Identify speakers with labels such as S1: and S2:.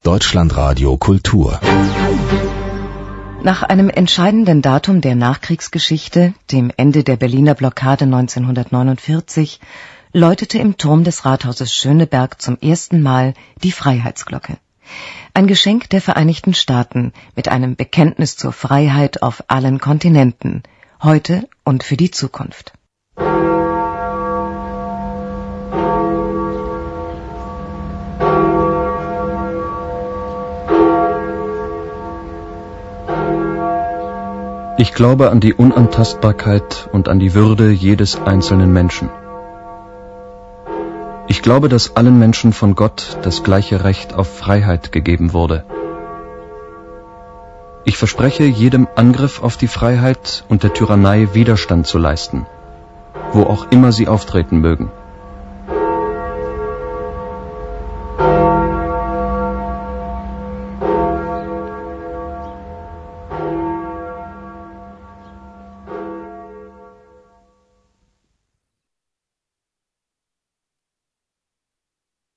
S1: Deutschlandradio Kultur.
S2: Nach einem entscheidenden Datum der Nachkriegsgeschichte, dem Ende der Berliner Blockade 1949, läutete im Turm des Rathauses Schöneberg zum ersten Mal die Freiheitsglocke. Ein Geschenk der Vereinigten Staaten mit einem Bekenntnis zur Freiheit auf allen Kontinenten, heute und für die Zukunft.
S3: Ich glaube an die Unantastbarkeit und an die Würde jedes einzelnen Menschen. Ich glaube, dass allen Menschen von Gott das gleiche Recht auf Freiheit gegeben wurde. Ich verspreche, jedem Angriff auf die Freiheit und der Tyrannei Widerstand zu leisten, wo auch immer sie auftreten mögen.